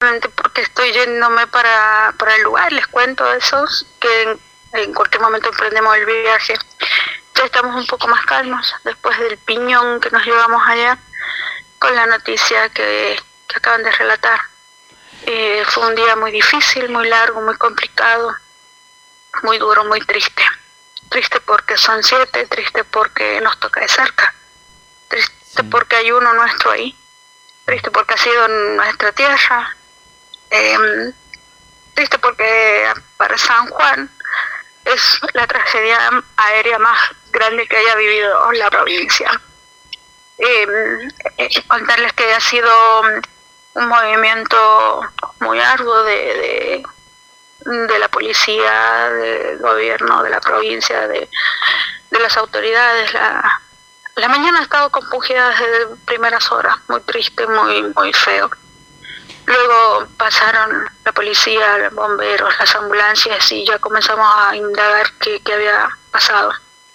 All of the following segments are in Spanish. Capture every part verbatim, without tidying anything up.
justamente porque estoy yéndome para, para el lugar, les cuento eso, que en, en cualquier momento emprendemos el viaje. Ya estamos un poco más calmos después del piñón que nos llevamos allá con la noticia que, que acaban de relatar. Eh, fue un día muy difícil, muy largo, muy complicado, muy duro, muy triste. Triste porque son siete, triste porque nos toca de cerca, triste sí. porque hay uno nuestro ahí, triste porque ha sido nuestra tierra, eh, triste porque para San Juan es la tragedia aérea más grande que haya vivido la provincia. Eh, eh, contarles que ha sido un movimiento muy arduo de, de de la policía, del gobierno, de la provincia, de, de las autoridades. La, la mañana ha estado compungida desde primeras horas, muy triste, muy muy feo. Luego pasaron la policía, los bomberos, las ambulancias y ya comenzamos a indagar qué, qué había pasado.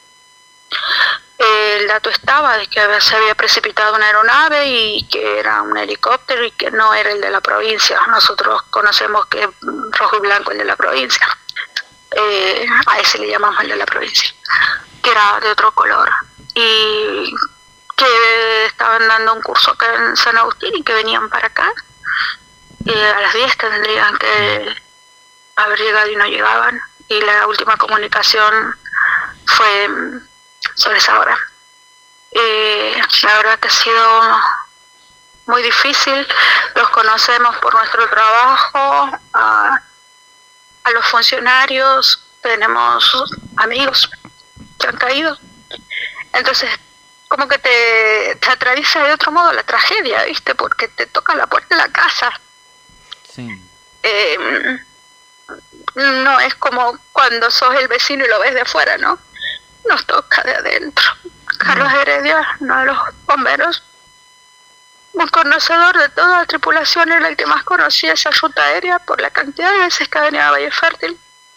El dato estaba de que se había precipitado una aeronave y que era un helicóptero y que no era el de la provincia. Nosotros conocemos que es rojo y blanco el de la provincia. Eh, a ese le llamamos el de la provincia, que era de otro color. Y que estaban dando un curso acá en San Agustín y que venían para acá. Eh, a las diez tendrían que haber llegado y no llegaban. Y la última comunicación fue sobre esa hora. Eh, la verdad que ha sido muy difícil. Los conocemos por nuestro trabajo, a, a los funcionarios, tenemos amigos que han caído. Entonces, como que te, te atraviesa de otro modo la tragedia, ¿viste? Porque te toca la puerta de la casa. Sí. Eh, no es como cuando sos el vecino y lo ves de afuera, ¿no? Nos toca de adentro. Carlos Heredia, uno de los bomberos, un conocedor de toda la tripulación, era el que más conocía esa ruta aérea por la cantidad de veces que venía a Valle Fértil.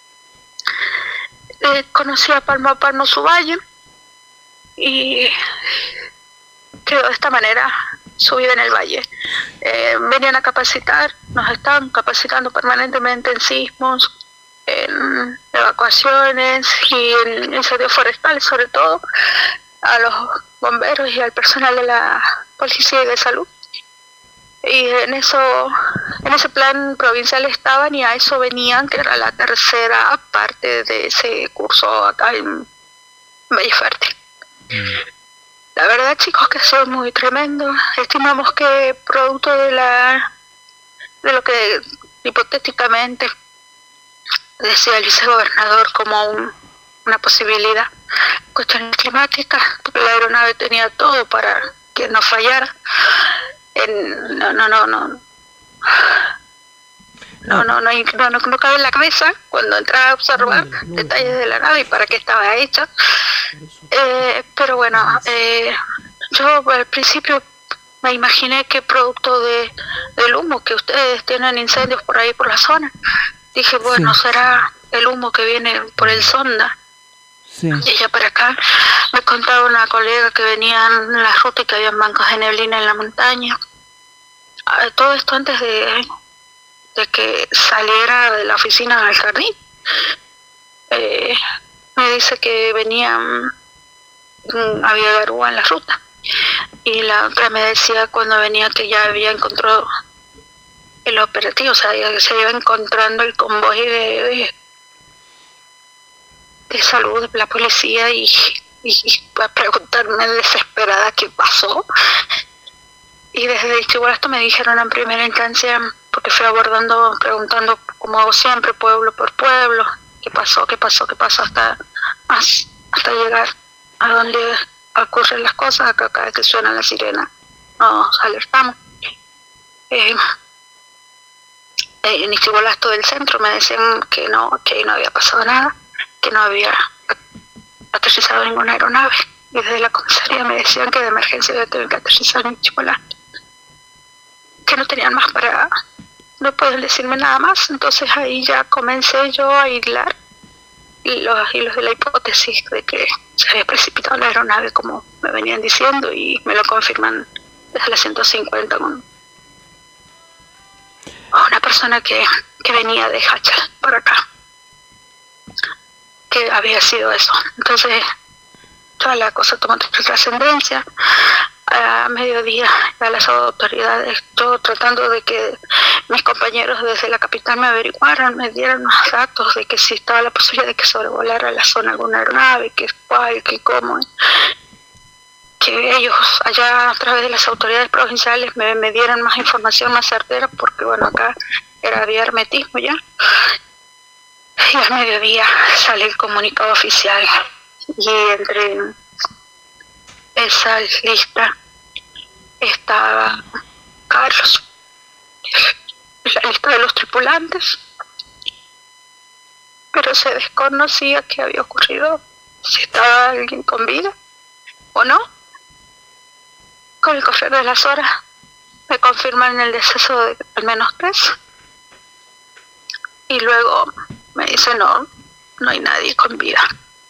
Eh, conocía palmo a palmo su valle y quedó de esta manera su vida en el valle. Eh, venían a capacitar, nos estaban capacitando permanentemente en sismos, en evacuaciones y en incendios forestales, sobre todo a los bomberos y al personal de la policía y de salud. Y en eso, en ese plan provincial estaban y a eso venían, que era la tercera parte de ese curso acá en Valle Fértil. Mm. La verdad, chicos, que son muy tremendos. Estimamos que producto de la de lo que hipotéticamente decía el vicegobernador como un, una posibilidad, cuestiones climáticas, porque la aeronave tenía todo para que no fallara. En, no, no, no, no. No, no, no, no, no, no cabe en la cabeza cuando entras a observar no, no, detalles no. de la nave y para qué estaba hecha. Eh, pero bueno, eh, yo al principio me imaginé que producto de del humo, que ustedes tienen incendios por ahí por la zona, dije, bueno, sí. será el humo que viene por el sonda. Sí. Y ella para acá me contaba una colega que venían en la ruta y que había bancos de neblina en la montaña. Todo esto antes de, de que saliera de la oficina al jardín. Eh, me dice que venían, había garúa en la ruta. Y la otra me decía cuando venía que ya había encontrado el operativo, o sea, ya se iba encontrando el convoy de, de, de salud de la policía y, y a preguntarme desesperada qué pasó. Y desde Ixigualasto me dijeron en primera instancia, porque fui abordando, preguntando como hago siempre, pueblo por pueblo, qué pasó, qué pasó, qué pasó, hasta, hasta llegar a donde ocurren las cosas, acá cada vez que suena la sirena nos alertamos. Eh, en Ixigualasto del centro me decían que no, que no había pasado nada, que no había aterrizado ninguna aeronave. Y desde la comisaría me decían que de emergencia había tenido que aterrizar en Ixigualasto, que no tenían más para, no pueden decirme nada más. Entonces ahí ya comencé yo a hilar y los hilos de la hipótesis de que se había precipitado la aeronave como me venían diciendo y me lo confirman desde la ciento cincuenta con persona que, que venía de Hachal para acá, que había sido eso. Entonces toda la cosa tomó trascendencia. A mediodía a las autoridades, yo tratando de que mis compañeros desde la capital me averiguaran, me dieran más datos de que si estaba la posibilidad de que sobrevolara la zona alguna aeronave, que cuál, que cómo, que ellos allá a través de las autoridades provinciales me, me dieran más información más certera, porque bueno, acá era había hermetismo ya. Y a mediodía sale el comunicado oficial y entre esa lista estaba Carlos, la lista de los tripulantes, pero se desconocía qué había ocurrido, si estaba alguien con vida o no. Con el correr de las horas me confirman el deceso de al menos tres y luego me dicen no, no hay nadie con vida.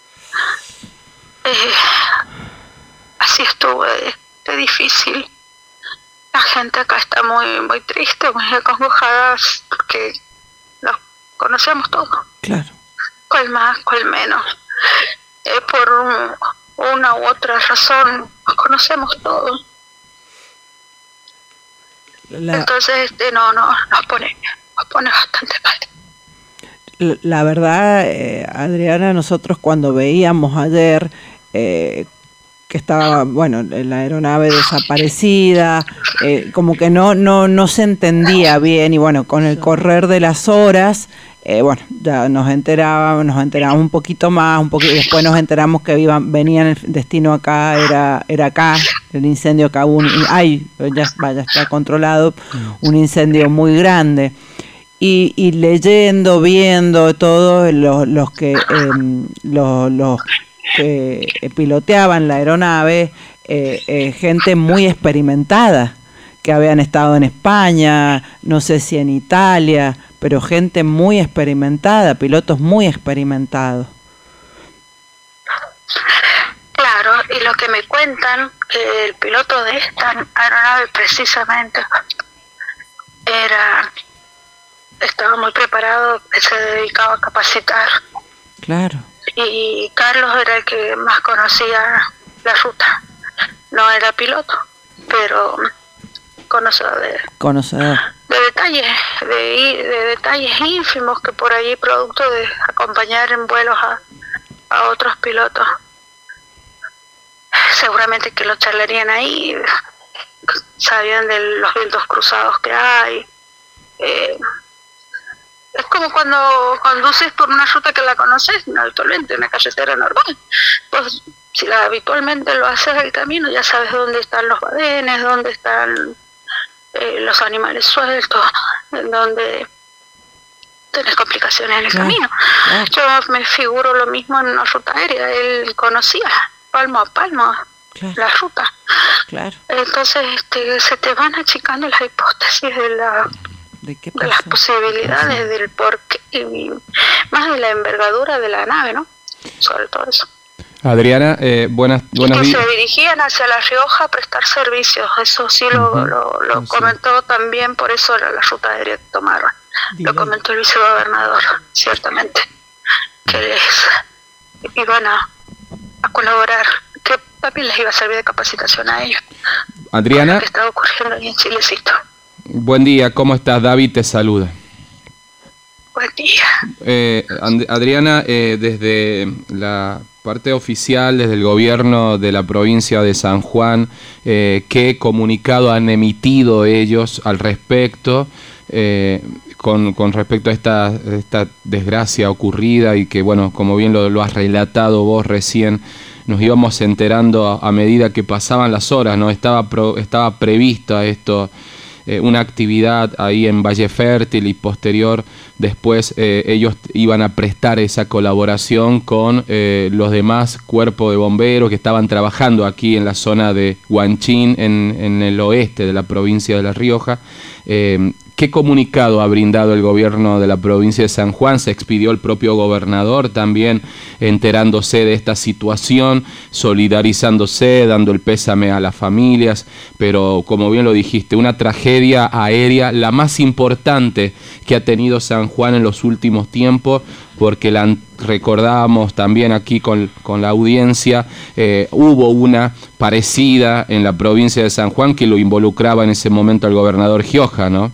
Eh, así estuvo de, de difícil. La gente acá está muy muy triste, muy acongojada, porque los conocemos todos. Claro. Cual más, cual menos. Eh, por un, una u otra razón, nos conocemos todos. La... Entonces, este, no, no, nos pone, nos pone bastante mal. La verdad, eh, Adriana, nosotros cuando veíamos ayer eh, que estaba, bueno, la aeronave desaparecida, eh, como que no, no, no se entendía bien, y bueno, con el correr de las horas, eh, bueno, ya nos enterábamos, nos enterábamos un poquito más, un poquito, después nos enteramos que iban, venían, el destino acá, era, era acá, el incendio acá, un, ay, ya, vaya, está controlado, un incendio muy grande. Y, y leyendo, viendo todo, los, los que eh, los, los que piloteaban la aeronave, eh, eh, gente muy experimentada, que habían estado en España, no sé si en Italia, pero gente muy experimentada, pilotos muy experimentados. Claro, y lo que me cuentan, que el piloto de esta aeronave precisamente era... estaba muy preparado, se dedicaba a capacitar. Claro. Y Carlos era el que más conocía la ruta. No era piloto, pero conocedor de, conocedor. de detalles, de, de detalles ínfimos que por allí, producto de acompañar en vuelos a, a otros pilotos, seguramente que lo charlarían ahí, sabían de los vientos cruzados que hay. Eh, Es como cuando conduces por una ruta que la conoces habitualmente, una carretera normal. Pues si la, habitualmente lo haces el camino, ya sabes dónde están los badenes, dónde están eh, los animales sueltos, en dónde tenés complicaciones en el claro, camino. Claro. Yo me figuro lo mismo en una ruta aérea. Él conocía palmo a palmo claro. la ruta. Claro. Entonces este, se te van achicando las hipótesis de la... ¿De, qué de las posibilidades, ¿Qué del porqué, y más de la envergadura de la nave, ¿no? Sobre todo eso. Adriana, eh, buenas buenos días. Que se dirigían hacia La Rioja a prestar servicios, eso sí lo, uh-huh. lo, lo sí. comentó también, por eso la, la ruta aérea que tomaron. Dile. Lo comentó el vicegobernador, ciertamente, que les iban a, a colaborar, que también les iba a servir de capacitación a ellos. Adriana. Lo que estaba ocurriendo ahí en Chilecito. Buen día, ¿cómo estás? David te saluda. Buen día. Eh, Adriana, eh, desde la parte oficial, desde el gobierno de la provincia de San Juan, eh, ¿qué comunicado han emitido ellos al respecto, eh, con, con respecto a esta, esta desgracia ocurrida y que, bueno, como bien lo, lo has relatado vos recién, nos íbamos enterando a, a medida que pasaban las horas, ¿no? Estaba, pro, estaba prevista esto... Eh, una actividad ahí en Valle Fértil y posterior después eh, ellos iban a prestar esa colaboración con eh, los demás cuerpos de bomberos que estaban trabajando aquí en la zona de Huanchín, en, en el oeste de la provincia de La Rioja. Eh, ¿Qué comunicado ha brindado el gobierno de la provincia de San Juan? Se expidió el propio gobernador también enterándose de esta situación, solidarizándose, dando el pésame a las familias, pero como bien lo dijiste, una tragedia aérea, la más importante que ha tenido San Juan en los últimos tiempos, porque la recordábamos también aquí con, con la audiencia, eh, hubo una parecida en la provincia de San Juan que lo involucraba en ese momento al gobernador Gioja, ¿no?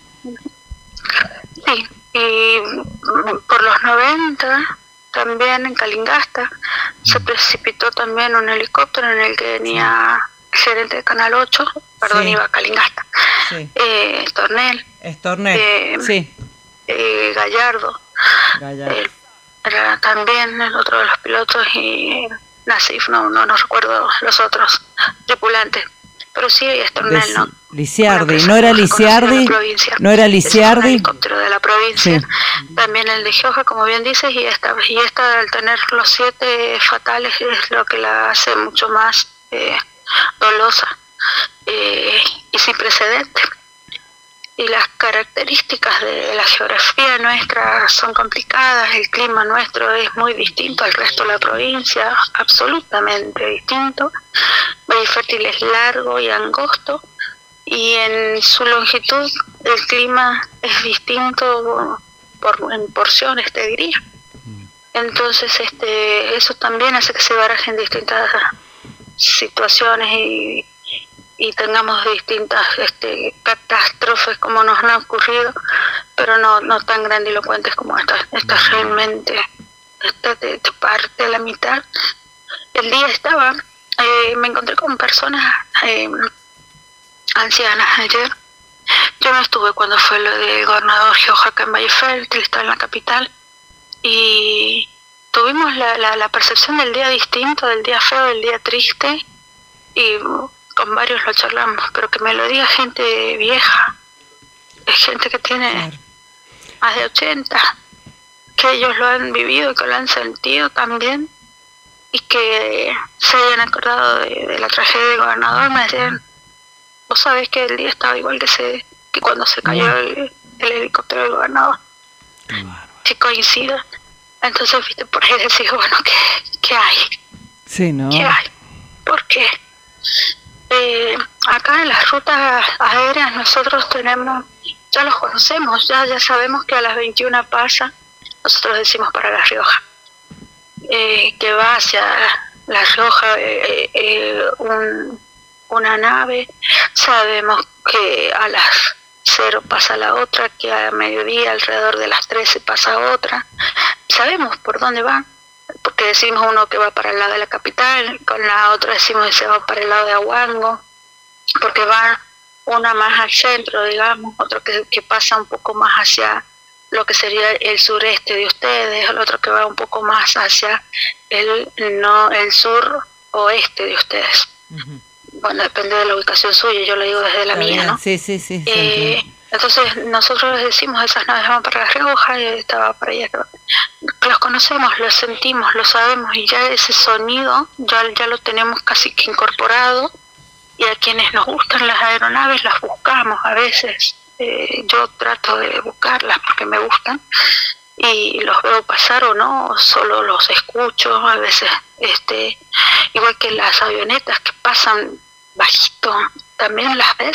Sí, y por los noventa también en Calingasta se precipitó también un helicóptero en el que venía el gerente de Canal ocho, perdón, sí. iba a Calingasta, sí. eh, Estornel, Estornel, eh, sí. eh, Gallardo, Gallardo. Eh, era también el otro de los pilotos y Nasif, no, no, no recuerdo los otros tripulantes, pero sí Estornel, Des, ¿no? Lisiardi, bueno, ¿no era Lisiardi? ¿No era Lisiardi? El helicóptero de la provincia, sí. También el de Gioja, como bien dices, y esta, y esta al tener los siete fatales es lo que la hace mucho más eh, dolosa eh, y sin precedentes. Y las características de la geografía nuestra son complicadas, el clima nuestro es muy distinto al resto de la provincia, absolutamente distinto. Valle Fértil es largo y angosto, y en su longitud el clima es distinto por, en porciones, te diría. Entonces este eso también hace que se barajen distintas situaciones y, y tengamos distintas este, catástrofes como nos han ocurrido, pero no, no tan grandilocuentes como esta. Esta realmente, esta te, te parte a la mitad. El día estaba, eh, me encontré con personas eh, ancianas ayer. Yo no estuve cuando fue lo del gobernador Gioja acá en Valle Fértil, está en la capital, y tuvimos la, la, la percepción del día distinto, del día feo, del día triste, y con varios lo charlamos, pero que me lo diga gente vieja, es gente que tiene claro. más de ochenta, que ellos lo han vivido y que lo han sentido también, y que se hayan acordado de, de la tragedia del gobernador. Me decían, vos sabés que el día estaba igual que se que cuando se cayó no. el, el helicóptero del gobernador, claro. que coincida. Entonces, viste, por ahí decís, bueno, ¿qué, qué hay? Sí, ¿no? ¿Qué hay? ¿Por qué? Eh, acá en las rutas aéreas nosotros tenemos, ya los conocemos, ya ya sabemos que a las veintiuna pasa, nosotros decimos para La Rioja, eh, que va hacia La Rioja eh, eh, un, una nave, sabemos que a las cero pasa la otra, que a mediodía alrededor de las trece pasa otra, sabemos por dónde va, porque decimos uno que va para el lado de la capital, con la otra decimos que se va para el lado de Ahuango, porque va una más al centro, digamos, otro que, que pasa un poco más hacia lo que sería el sureste de ustedes, el otro que va un poco más hacia el no el sur oeste de ustedes. Uh-huh. Bueno, depende de la ubicación suya, yo lo digo desde la Está mía, bien. ¿no? Sí, sí, sí. Eh, sí. Entonces nosotros decimos, esas naves van para La Rioja, y estaba para allá. Los conocemos, los sentimos, lo sabemos, y ya ese sonido ya, ya lo tenemos casi que incorporado, y a quienes nos gustan las aeronaves las buscamos a veces. Eh, yo trato de buscarlas porque me gustan, y los veo pasar o no, o solo los escucho, a veces, este igual que las avionetas que pasan bajito, también las ves.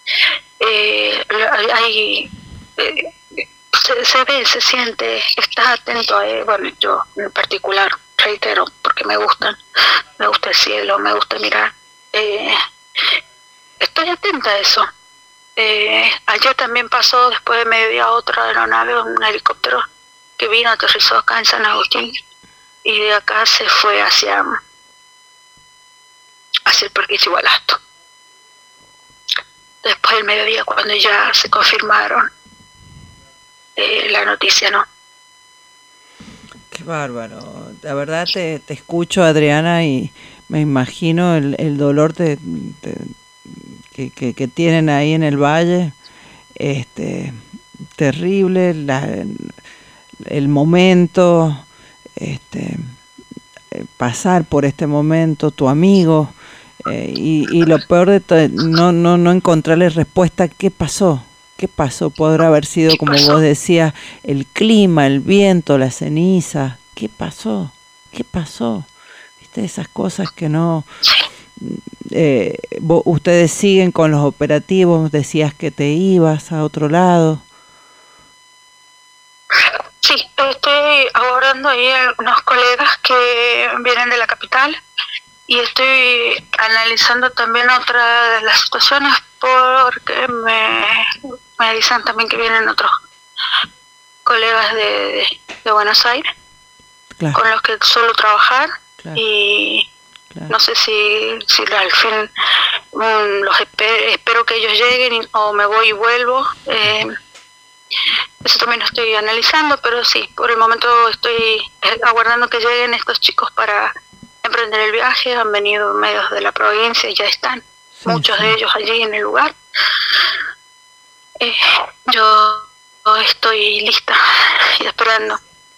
Eh, hay, eh, se, se ve, se siente, estás atento a, eh, bueno, yo en particular, reitero, porque me gustan, me gusta el cielo, me gusta mirar, eh, estoy atenta a eso. Eh, ayer también pasó, después de mediodía, otra aeronave, un helicóptero que vino, aterrizó acá en San Agustín, y de acá se fue hacia hacia el Parque Chigualasto. Después del mediodía, cuando ya se confirmaron eh, la noticia, ¿no? Qué bárbaro. La verdad te, te escucho, Adriana, y me imagino el, el dolor te, te, que, que, que tienen ahí en el valle. Este, terrible, la, el momento, este, pasar por este momento, tu amigo. Eh, y, y lo peor de todo, no, no, no encontrarle respuesta, ¿qué pasó? ¿Qué pasó? Podrá haber sido, como vos decías, el clima, el viento, la ceniza. ¿Qué pasó? ¿Qué pasó? ¿Viste? Esas cosas que no... Eh, vos, ustedes siguen con los operativos, decías que te ibas a otro lado. Sí, estoy abordando ahí unos colegas que vienen de la capital y estoy analizando también otra de las situaciones porque me, me dicen también que vienen otros colegas de, de, de Buenos Aires, claro, con los que suelo trabajar, claro, y claro, no sé si, si al fin um, los esper, espero que ellos lleguen y, o me voy y vuelvo. Eh, eso también lo estoy analizando, pero sí, por el momento estoy aguardando que lleguen estos chicos para emprender el viaje. Han venido medios de la provincia y ya están, sí, muchos sí. de ellos allí en el lugar. Eh, yo estoy lista y esperando.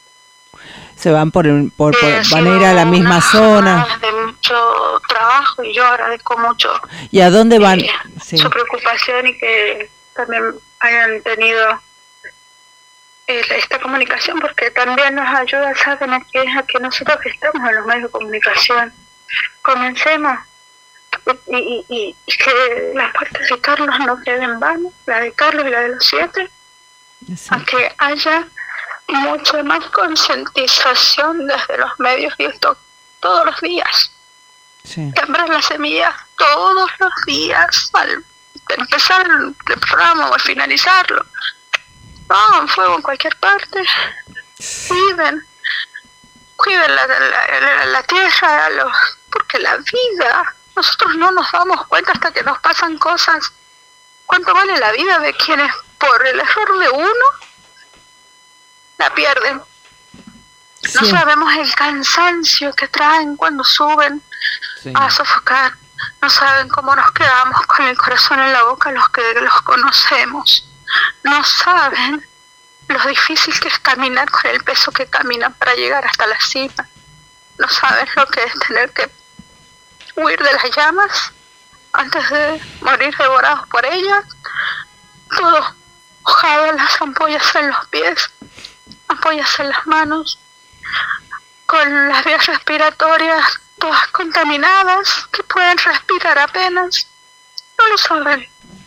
Se van por, el, por, por eh, van a ir a la misma zona. De mucho trabajo y yo agradezco mucho. ¿Y a dónde van? Eh, sí. Su preocupación y que también hayan tenido eh, esta comunicación, porque también nos ayuda, saben, a que, a que nosotros que estamos en los medios de comunicación comencemos y, y, y, y que las partes de Carlos no queden en vano, la de Carlos y la de los siete, sí, a que haya mucha más concientización desde los medios y esto todos los días. Sí. Sembrar las semillas todos los días al empezar el programa o al finalizarlo. No, fuego en cualquier parte. Cuiden, cuiden la, la, la, la tierra, los, porque la vida, nosotros no nos damos cuenta hasta que nos pasan cosas. ¿Cuánto vale la vida de quienes por el error de uno la pierden? Sí. No sabemos el cansancio que traen cuando suben, sí, a sofocar. No saben cómo nos quedamos con el corazón en la boca los que los conocemos. No saben lo difícil que es caminar con el peso que caminan para llegar hasta la cima. No saben lo que es tener que huir de las llamas antes de morir devorados por ellas. Todo mojado, las ampollas en los pies, ampollas en las manos, con las vías respiratorias todas contaminadas, que pueden respirar apenas. No lo saben.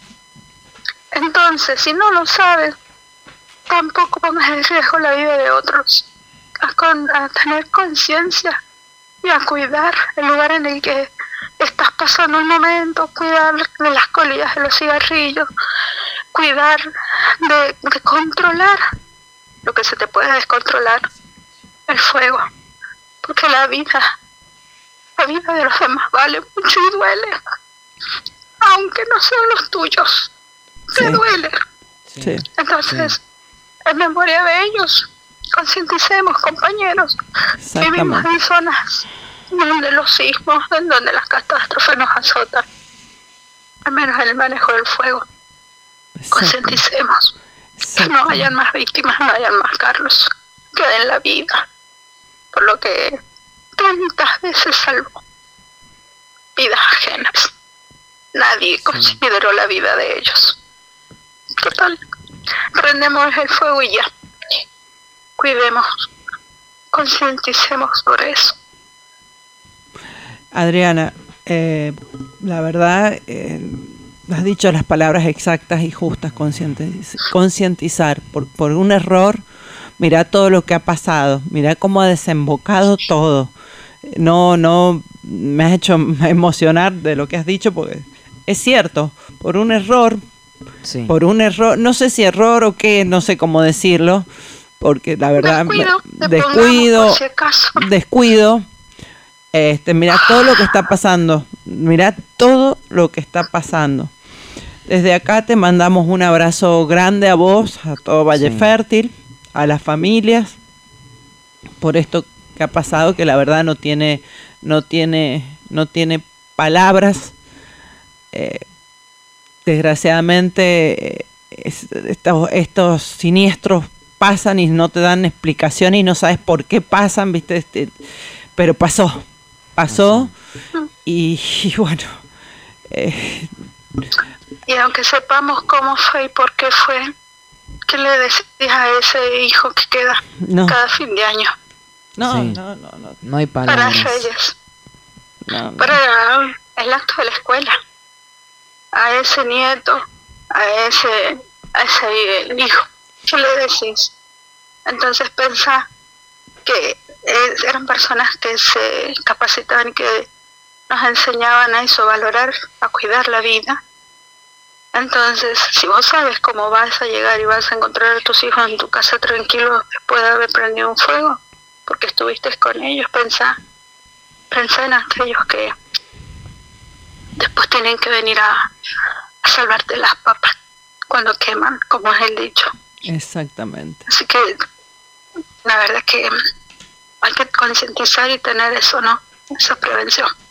Entonces, si no lo saben, tampoco pongas en riesgo la vida de otros. A, con, a tener conciencia y a cuidar el lugar en el que estás pasando un momento, cuidar de las colillas de los cigarrillos, cuidar de, de controlar lo que se te puede descontrolar, el fuego, porque la vida, la vida de los demás vale mucho y duele, aunque no sean los tuyos, te sí. duele. Sí. Entonces, sí. en memoria de ellos, concienticemos, compañeros, vivimos en zonas donde los sismos, en donde las catástrofes nos azotan, al menos en el manejo del fuego. Concienticemos, que no hayan más víctimas, no hayan más Carlos, que den la vida, por lo que tantas veces salvó vidas ajenas. Nadie sí. consideró la vida de ellos. Total, prendemos el fuego y ya. Cuidemos, concienticemos sobre eso. Adriana, eh, la verdad, eh, has dicho las palabras exactas y justas, concientiz- concientizar por, por un error. Mirá todo lo que ha pasado, mirá cómo ha desembocado todo. No, no, me has hecho emocionar de lo que has dicho, porque es cierto, por un error, sí. por un error, no sé si error o qué, no sé cómo decirlo, porque la verdad, descuido, descuido, si descuido, este, mirá todo lo que está pasando, mirá todo lo que está pasando. Desde acá te mandamos un abrazo grande a vos, a todo Valle sí. Fértil, a las familias, por esto que ha pasado, que la verdad no tiene, no tiene, no tiene palabras. Eh, desgraciadamente eh, es, estos, estos siniestros pasan y no te dan explicación y no sabes por qué pasan, viste, este, pero pasó, pasó y, y bueno, eh, Y aunque sepamos cómo fue y por qué fue, ¿qué le decís a ese hijo que queda no. cada fin de año? No, sí. no, no, no. No hay palabras. Para Reyes. No, no. Para el acto de la escuela. A ese nieto, a ese, a ese hijo. ¿Qué le decís? Entonces pensá que eran personas que se capacitaban y que nos enseñaban a eso, a valorar, a cuidar la vida. Entonces, si vos sabes cómo vas a llegar y vas a encontrar a tus hijos en tu casa tranquilos después de haber prendido un fuego, porque estuviste con ellos, pensá, pensá en aquellos que después tienen que venir a, a salvarte las papas cuando queman, como es el dicho. Exactamente. Así que la verdad que hay que concientizar y tener eso, ¿no? Esa prevención.